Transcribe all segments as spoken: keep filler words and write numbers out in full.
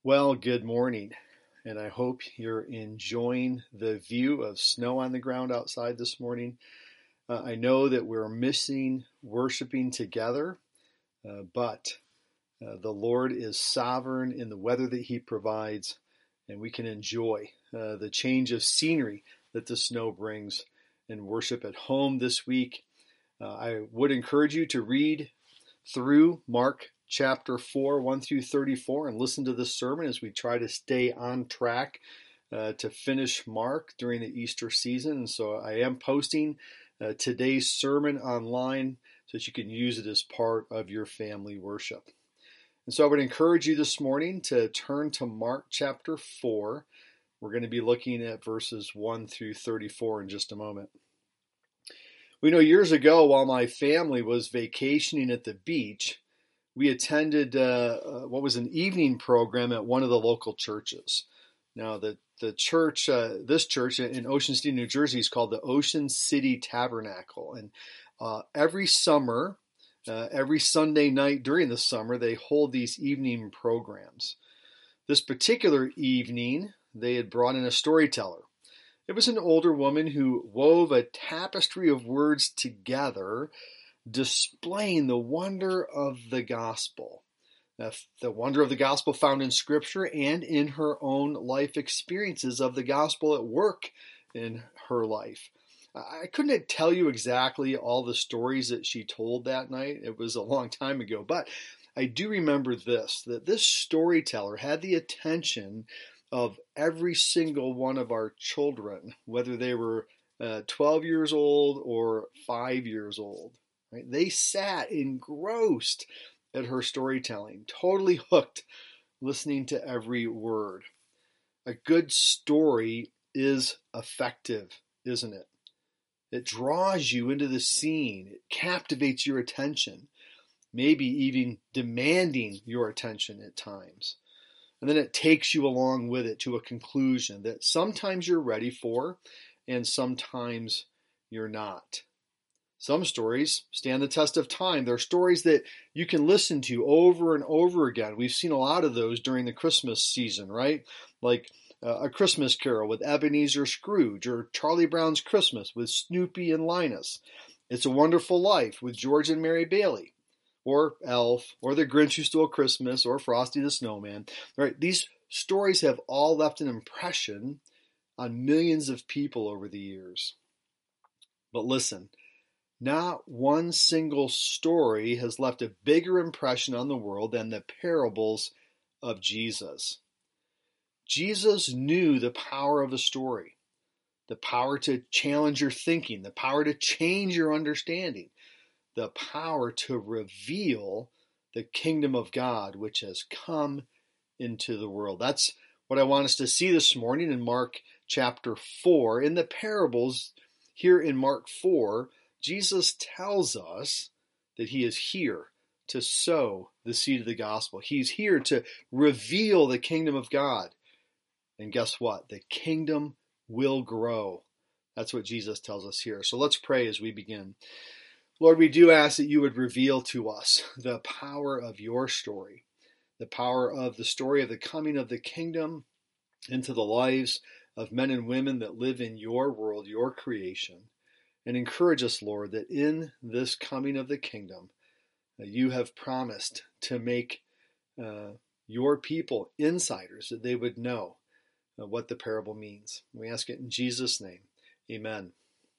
Well, good morning, and I hope you're enjoying the view of snow on the ground outside this morning. Uh, I know that we're missing worshiping together, uh, but uh, the Lord is sovereign in the weather that He provides, and we can enjoy uh, the change of scenery that the snow brings and worship at home this week. Uh, I would encourage you to read through Mark chapter four, one through thirty-four, and listen to this sermon as we try to stay on track uh, to finish Mark during the Easter season. And so I am posting uh, today's sermon online so that you can use it as part of your family worship. And so I would encourage you this morning to turn to Mark chapter four. We're going to be looking at verses one through thirty-four in just a moment. We know years ago, while my family was vacationing at the beach, we attended uh, uh, what was an evening program at one of the local churches. Now, the, the church, uh, this church in Ocean City, New Jersey, is called the Ocean City Tabernacle. And uh, every summer, uh, every Sunday night during the summer, they hold these evening programs. This particular evening, they had brought in a storyteller. It was an older woman who wove a tapestry of words together, displaying the wonder of the gospel. The wonder of the gospel found in Scripture and in her own life experiences of the gospel at work in her life. I couldn't tell you exactly all the stories that she told that night. It was a long time ago, but I do remember this, that this storyteller had the attention of every single one of our children, whether they were uh, twelve years old or five years old. Right? They sat engrossed at her storytelling, totally hooked, listening to every word. A good story is effective, isn't it? It draws you into the scene. It captivates your attention, maybe even demanding your attention at times. And then it takes you along with it to a conclusion that sometimes you're ready for and sometimes you're not. Some stories stand the test of time. They're stories that you can listen to over and over again. We've seen a lot of those during the Christmas season, right? Like uh, A Christmas Carol with Ebenezer Scrooge, or Charlie Brown's Christmas with Snoopy and Linus. It's a Wonderful Life with George and Mary Bailey, or Elf, or The Grinch Who Stole Christmas, or Frosty the Snowman. Right? These stories have all left an impression on millions of people over the years. But listen, not one single story has left a bigger impression on the world than the parables of Jesus. Jesus knew the power of a story, the power to challenge your thinking, the power to change your understanding, the power to reveal the kingdom of God which has come into the world. That's what I want us to see this morning in Mark chapter four. In the parables here in Mark four, Jesus tells us that He is here to sow the seed of the gospel. He's here to reveal the kingdom of God. And guess what? The kingdom will grow. That's what Jesus tells us here. So let's pray as we begin. Lord, we do ask that you would reveal to us the power of your story, the power of the story of the coming of the kingdom into the lives of men and women that live in your world, your creation. And encourage us, Lord, that in this coming of the kingdom, uh, you have promised to make uh, your people insiders, that they would know uh, what the parable means. We ask it in Jesus' name. Amen.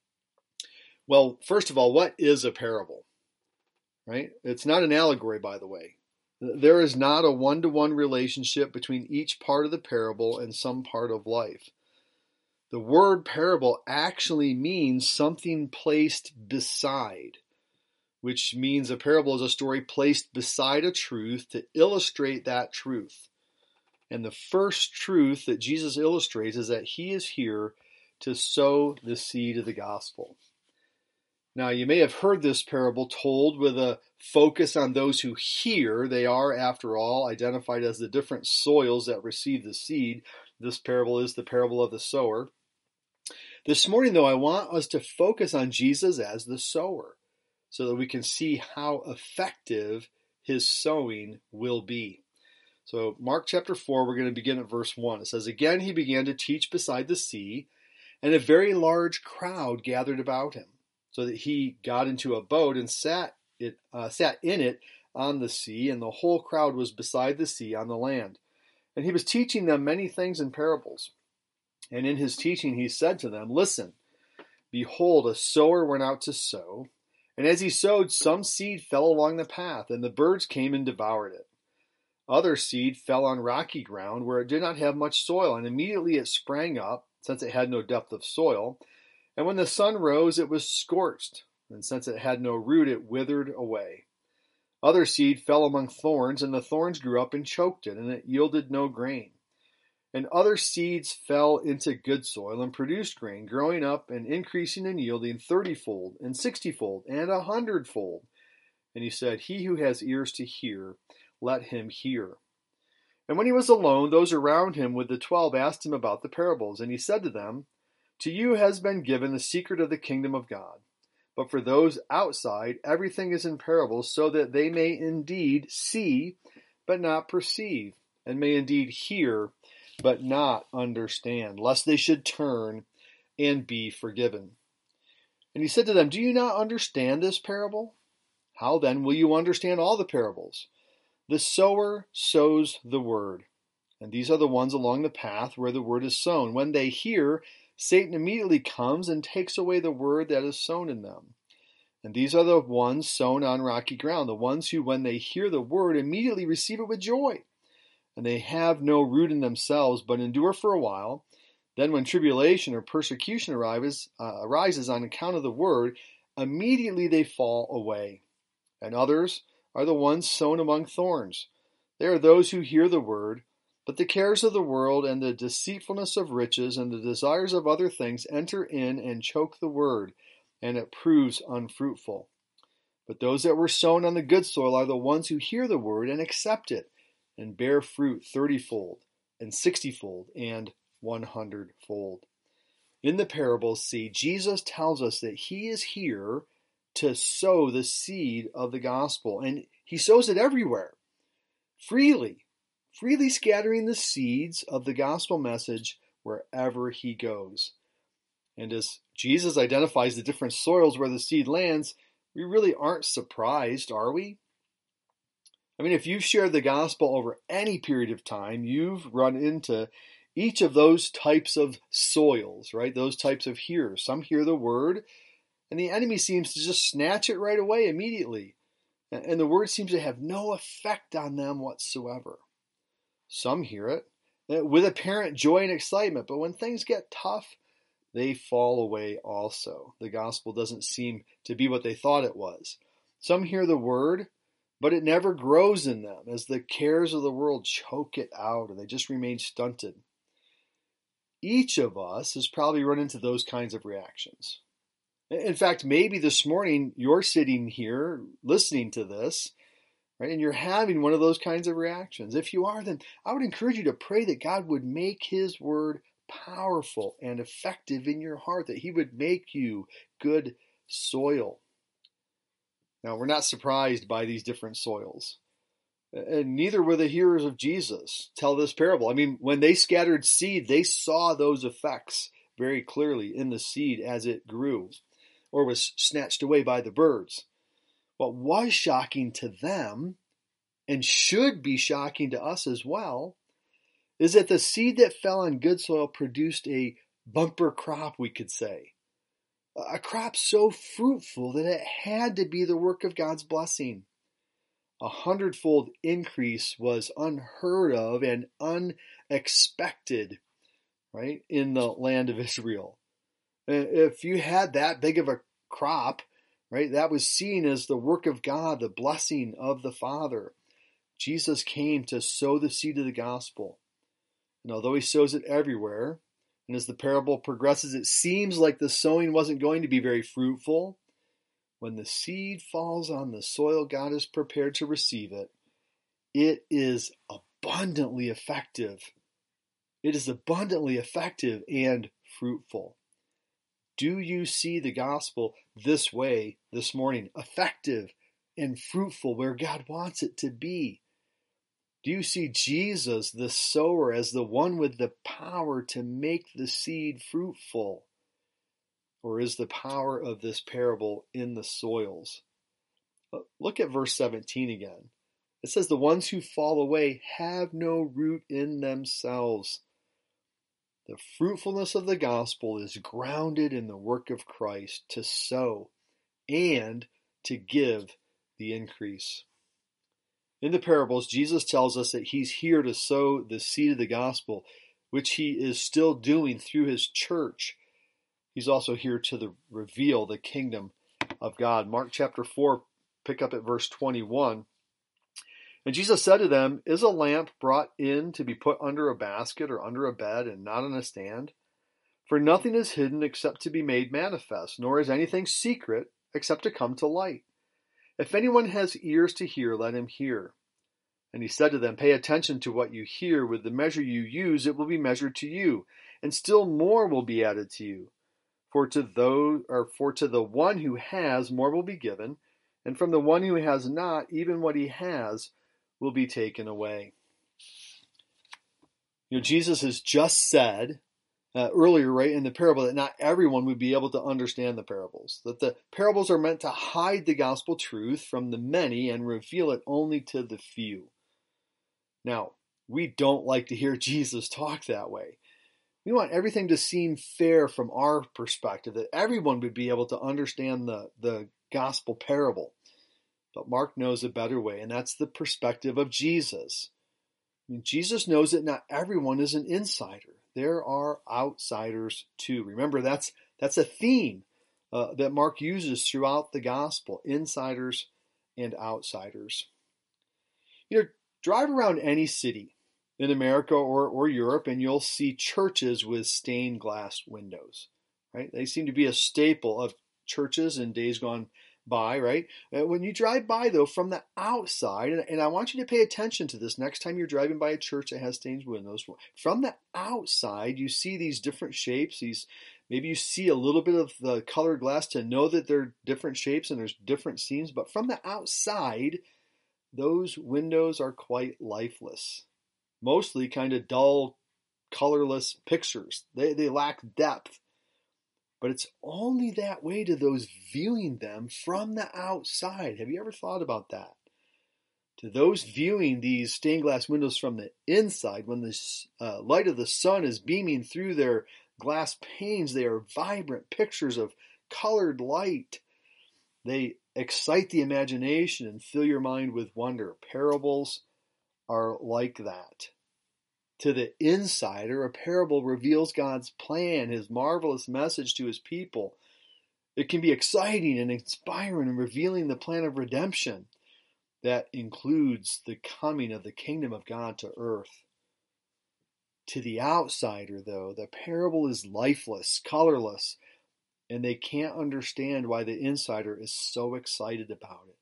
Well, first of all, what is a parable? Right? It's not an allegory, by the way. There is not a one-to-one relationship between each part of the parable and some part of life. The word parable actually means something placed beside, which means a parable is a story placed beside a truth to illustrate that truth. And the first truth that Jesus illustrates is that He is here to sow the seed of the gospel. Now, you may have heard this parable told with a focus on those who hear. They are, after all, identified as the different soils that receive the seed. This parable is the parable of the sower. This morning, though, I want us to focus on Jesus as the sower so that we can see how effective His sowing will be. So Mark chapter four, we're going to begin at verse one. It says, "Again he began to teach beside the sea, and a very large crowd gathered about him, so that he got into a boat and sat it uh, sat in it on the sea, and the whole crowd was beside the sea on the land. And he was teaching them many things in parables. And in his teaching he said to them, 'Listen, behold, a sower went out to sow, and as he sowed, some seed fell along the path, and the birds came and devoured it. Other seed fell on rocky ground, where it did not have much soil, and immediately it sprang up, since it had no depth of soil. And when the sun rose, it was scorched, and since it had no root, it withered away. Other seed fell among thorns, and the thorns grew up and choked it, and it yielded no grain. And other seeds fell into good soil and produced grain, growing up and increasing and yielding thirtyfold, and sixtyfold, and a hundredfold.' And he said, 'He who has ears to hear, let him hear.' And when he was alone, those around him with the twelve asked him about the parables. And he said to them, 'To you has been given the secret of the kingdom of God. But for those outside, everything is in parables, so that they may indeed see, but not perceive, and may indeed hear, but not understand, lest they should turn and be forgiven.' And he said to them, 'Do you not understand this parable? How then will you understand all the parables? The sower sows the word, and these are the ones along the path where the word is sown. When they hear, Satan immediately comes and takes away the word that is sown in them. And these are the ones sown on rocky ground, the ones who, when they hear the word, immediately receive it with joy. And they have no root in themselves, but endure for a while. Then when tribulation or persecution arises, uh, arises on account of the word, immediately they fall away. And others are the ones sown among thorns. They are those who hear the word, but the cares of the world and the deceitfulness of riches and the desires of other things enter in and choke the word, and it proves unfruitful. But those that were sown on the good soil are the ones who hear the word and accept it, and bear fruit thirtyfold, and sixtyfold, and one hundredfold.' In the parables, see, Jesus tells us that he is here to sow the seed of the gospel, and he sows it everywhere, freely, freely scattering the seeds of the gospel message wherever he goes. And as Jesus identifies the different soils where the seed lands, we really aren't surprised, are we? I mean, if you've shared the gospel over any period of time, you've run into each of those types of soils, right? Those types of hearers. Some hear the word, and the enemy seems to just snatch it right away immediately. And the word seems to have no effect on them whatsoever. Some hear it with apparent joy and excitement, but when things get tough, they fall away also. The gospel doesn't seem to be what they thought it was. Some hear the word, but it never grows in them as the cares of the world choke it out and they just remain stunted. Each of us has probably run into those kinds of reactions. In fact, maybe this morning you're sitting here listening to this, right, and you're having one of those kinds of reactions. If you are, then I would encourage you to pray that God would make his word powerful and effective in your heart, that he would make you good soil. Now, we're not surprised by these different soils. And neither were the hearers of Jesus tell this parable. I mean, when they scattered seed, they saw those effects very clearly in the seed as it grew or was snatched away by the birds. What was shocking to them, and should be shocking to us as well, is that the seed that fell on good soil produced a bumper crop, we could say. A crop so fruitful that it had to be the work of God's blessing. A hundredfold increase was unheard of and unexpected, right, in the land of Israel. If you had that big of a crop, right, that was seen as the work of God, the blessing of the Father. Jesus came to sow the seed of the gospel. And although he sows it everywhere, and as the parable progresses, it seems like the sowing wasn't going to be very fruitful. When the seed falls on the soil God is prepared to receive it, it is abundantly effective. It is abundantly effective and fruitful. Do you see the gospel this way this morning? Effective and fruitful where God wants it to be. Do you see Jesus, the sower, as the one with the power to make the seed fruitful? Or is the power of this parable in the soils? Look at verse seventeen again. It says, the ones who fall away have no root in themselves. The fruitfulness of the gospel is grounded in the work of Christ to sow and to give the increase. In the parables, Jesus tells us that he's here to sow the seed of the gospel, which he is still doing through his church. He's also here to the, reveal the kingdom of God. Mark chapter four, pick up at verse twenty-one. And Jesus said to them, is a lamp brought in to be put under a basket or under a bed and not on a stand? For nothing is hidden except to be made manifest, nor is anything secret except to come to light. If anyone has ears to hear, let him hear. And he said to them, pay attention to what you hear. With the measure you use, it will be measured to you, and still more will be added to you. For to those, or for to the one who has, more will be given, and from the one who has not, even what he has will be taken away. You know, Jesus has just said uh, earlier, right, in the parable, that not everyone would be able to understand the parables. That the parables are meant to hide the gospel truth from the many and reveal it only to the few. Now, we don't like to hear Jesus talk that way. We want everything to seem fair from our perspective, that everyone would be able to understand the, the gospel parable. But Mark knows a better way, and that's the perspective of Jesus. I mean, Jesus knows that not everyone is an insider. There are outsiders too. Remember, that's that's a theme uh, that Mark uses throughout the gospel, insiders and outsiders. You know, drive around any city in America or, or Europe, and you'll see churches with stained glass windows, right? They seem to be a staple of churches in days gone by, right? When you drive by, though, from the outside, and, and I want you to pay attention to this next time you're driving by a church that has stained windows. From the outside, you see these different shapes. These maybe you see a little bit of the colored glass to know that they're different shapes and there's different seams. But from the outside, those windows are quite lifeless. Mostly kind of dull, colorless pictures. They they lack depth. But it's only that way to those viewing them from the outside. Have you ever thought about that? To those viewing these stained glass windows from the inside, when the uh, light of the sun is beaming through their glass panes, they are vibrant pictures of colored light. They excite the imagination and fill your mind with wonder. Parables are like that. To the insider, a parable reveals God's plan, his marvelous message to his people. It can be exciting and inspiring and revealing the plan of redemption that includes the coming of the kingdom of God to earth. To the outsider, though, the parable is lifeless, colorless, and they can't understand why the insider is so excited about it.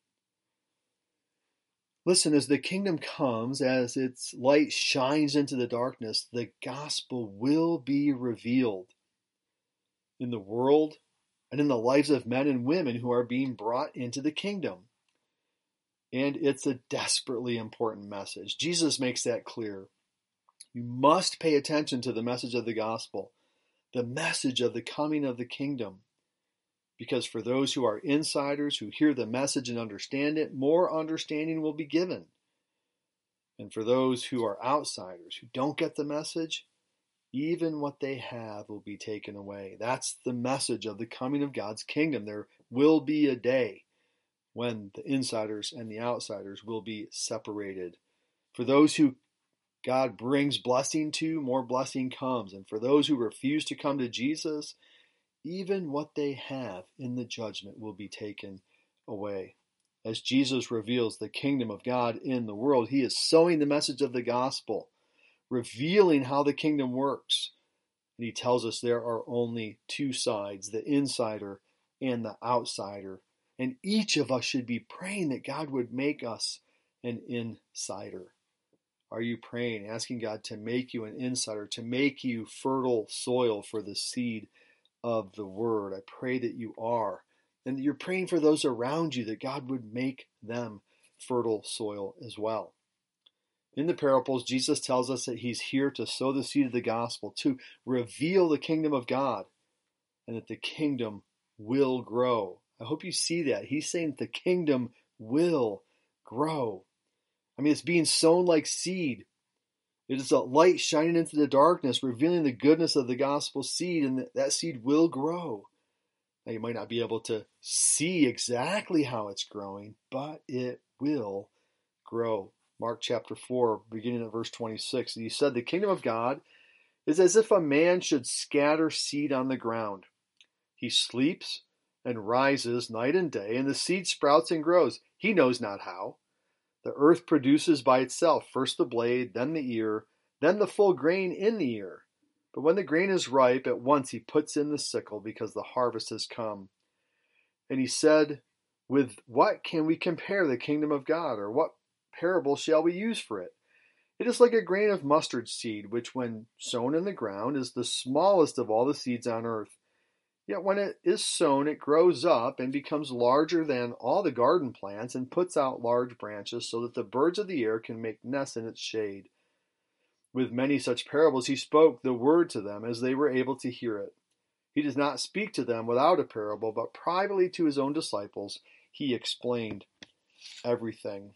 Listen, as the kingdom comes, as its light shines into the darkness, the gospel will be revealed in the world and in the lives of men and women who are being brought into the kingdom. And it's a desperately important message. Jesus makes that clear. You must pay attention to the message of the gospel, the message of the coming of the kingdom. Because for those who are insiders, who hear the message and understand it, more understanding will be given. And for those who are outsiders, who don't get the message, even what they have will be taken away. That's the message of the coming of God's kingdom. There will be a day when the insiders and the outsiders will be separated. For those who God brings blessing to, more blessing comes. And for those who refuse to come to Jesus, even what they have in the judgment will be taken away. As Jesus reveals the kingdom of God in the world, he is sowing the message of the gospel, revealing how the kingdom works. And he tells us there are only two sides, the insider and the outsider. And each of us should be praying that God would make us an insider. Are you praying, asking God to make you an insider, to make you fertile soil for the seed of the word? I pray that you are, and that you're praying for those around you, that God would make them fertile soil as well. In the parables, Jesus tells us that he's here to sow the seed of the gospel, to reveal the kingdom of God, and that the kingdom will grow. I hope you see that. He's saying that the kingdom will grow. I mean, it's being sown like seed. It is a light shining into the darkness, revealing the goodness of the gospel seed, and that seed will grow. Now, you might not be able to see exactly how it's growing, but it will grow. Mark chapter four, beginning at verse twenty-six. And he said, the kingdom of God is as if a man should scatter seed on the ground. He sleeps and rises night and day, and the seed sprouts and grows. He knows not how. The earth produces by itself first the blade, then the ear, then the full grain in the ear. But when the grain is ripe, at once he puts in the sickle, because the harvest has come. And he said, with what can we compare the kingdom of God, or what parable shall we use for it? It is like a grain of mustard seed, which when sown in the ground is the smallest of all the seeds on earth. Yet when it is sown, it grows up and becomes larger than all the garden plants and puts out large branches so that the birds of the air can make nests in its shade. With many such parables he spoke the word to them as they were able to hear it. He does not speak to them without a parable, but privately to his own disciples he explained everything.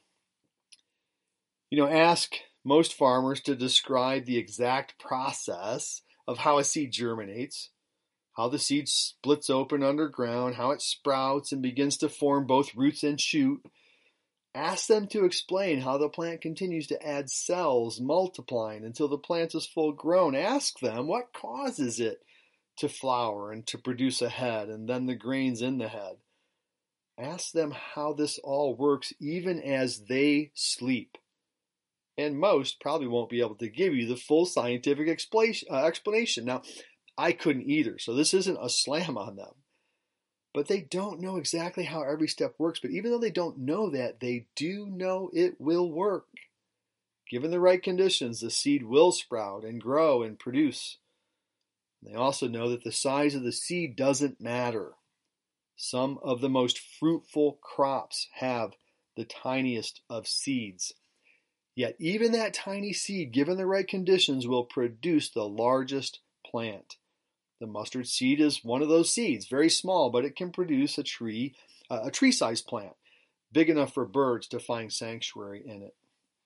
You know, ask most farmers to describe the exact process of how a seed germinates, how the seed splits open underground, how it sprouts and begins to form both roots and shoot. Ask them to explain how the plant continues to add cells, multiplying until the plant is full grown. Ask them what causes it to flower and to produce a head and then the grains in the head. Ask them how this all works even as they sleep. And most probably won't be able to give you the full scientific explanation. Now, I couldn't either, so this isn't a slam on them. But they don't know exactly how every step works. But even though they don't know that, they do know it will work. Given the right conditions, the seed will sprout and grow and produce. They also know that the size of the seed doesn't matter. Some of the most fruitful crops have the tiniest of seeds. Yet even that tiny seed, given the right conditions, will produce the largest plant. The mustard seed is one of those seeds, very small, but it can produce a tree, uh, a tree-sized plant, big enough for birds to find sanctuary in it.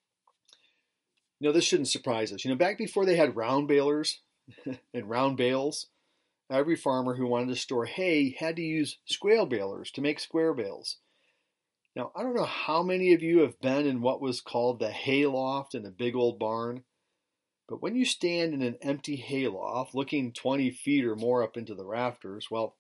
You know, this shouldn't surprise us. You know, back before they had round balers and round bales, every farmer who wanted to store hay had to use square balers to make square bales. Now, I don't know how many of you have been in what was called the hay loft in a big old barn. But when you stand in an empty hayloft, looking twenty feet or more up into the rafters, well,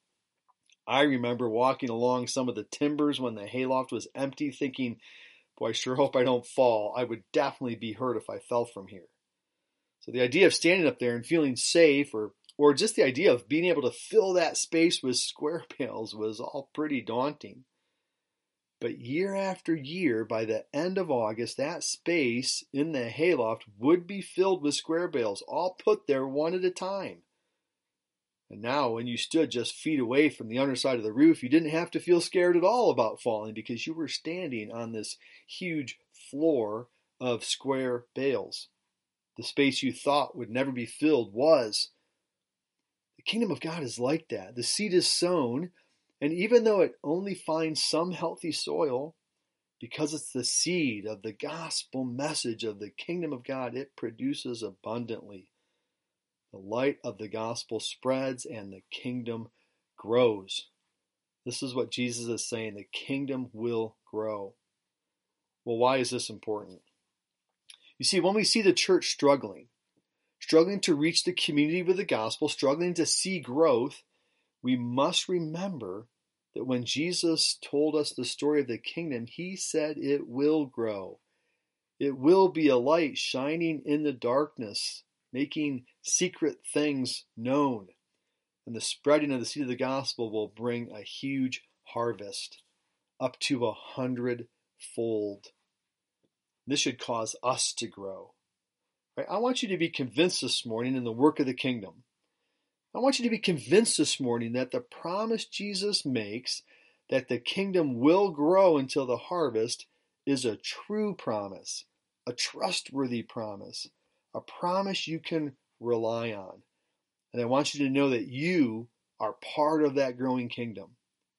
I remember walking along some of the timbers when the hayloft was empty, thinking, boy, I sure hope I don't fall. I would definitely be hurt if I fell from here. So the idea of standing up there and feeling safe, or, or just the idea of being able to fill that space with square bales was all pretty daunting. But year after year, by the end of August, that space in the hayloft would be filled with square bales, all put there one at a time. And now, when you stood just feet away from the underside of the roof, you didn't have to feel scared at all about falling because you were standing on this huge floor of square bales. The space you thought would never be filled was. The kingdom of God is like that. The seed is sown. And even though it only finds some healthy soil, because it's the seed of the gospel message of the kingdom of God, it produces abundantly. The light of the gospel spreads and the kingdom grows. This is what Jesus is saying. The kingdom will grow. Well, why is this important? You see, when we see the church struggling, struggling to reach the community with the gospel, struggling to see growth, we must remember that when Jesus told us the story of the kingdom, he said it will grow. It will be a light shining in the darkness, making secret things known. And the spreading of the seed of the gospel will bring a huge harvest, up to a hundredfold. This should cause us to grow. Right? I want you to be convinced this morning in the work of the kingdom. I want you to be convinced this morning that the promise Jesus makes that the kingdom will grow until the harvest is a true promise, a trustworthy promise, a promise you can rely on. And I want you to know that you are part of that growing kingdom.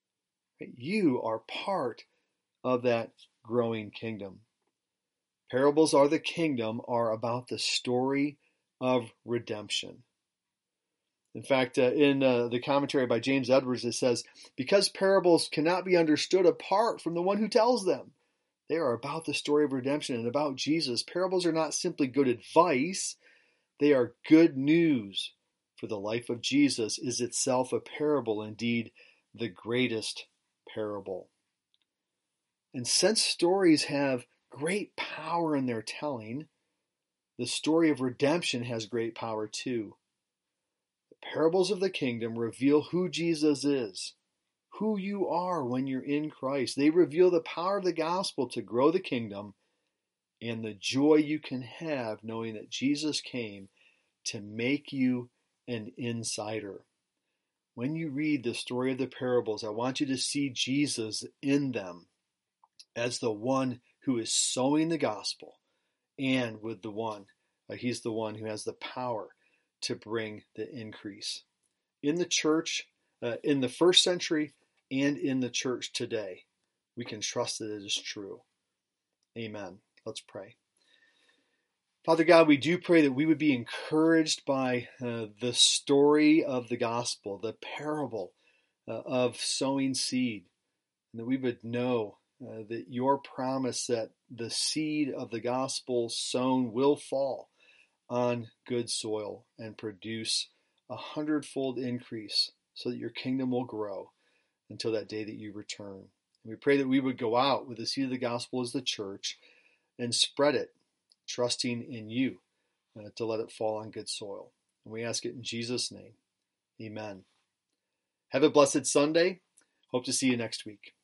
You are part of that growing kingdom. Parables are the kingdom are about the story of redemption. In fact, uh, in uh, the commentary by James Edwards, it says, because parables cannot be understood apart from the one who tells them, they are about the story of redemption and about Jesus. Parables are not simply good advice, they are good news, for the life of Jesus is itself a parable, indeed the greatest parable. And since stories have great power in their telling, the story of redemption has great power too. The parables of the kingdom reveal who Jesus is, who you are when you're in Christ. They reveal the power of the gospel to grow the kingdom and the joy you can have knowing that Jesus came to make you an insider. When you read the story of the parables, I want you to see Jesus in them as the one who is sowing the gospel, and with the one, uh, he's the one who has the power to bring the increase. In the church, uh, in the first century, and in the church today, we can trust that it is true. Amen. Let's pray. Father God, we do pray that we would be encouraged by uh, the story of the gospel, the parable uh, of sowing seed, and that we would know uh, that your promise that the seed of the gospel sown will fall on good soil and produce a hundredfold increase so that your kingdom will grow until that day that you return. And we pray that we would go out with the seed of the gospel as the church and spread it, trusting in you uh, to let it fall on good soil. And we ask it in Jesus' name. Amen. Have a blessed Sunday. Hope to see you next week.